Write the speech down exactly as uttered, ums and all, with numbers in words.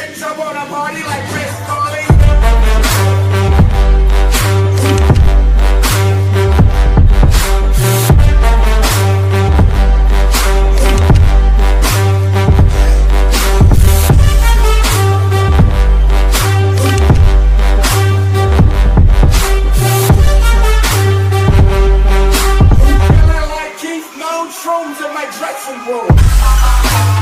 get jump on a party like Chris Farley. Feeling like Keith Moon shrooms in my dressing room.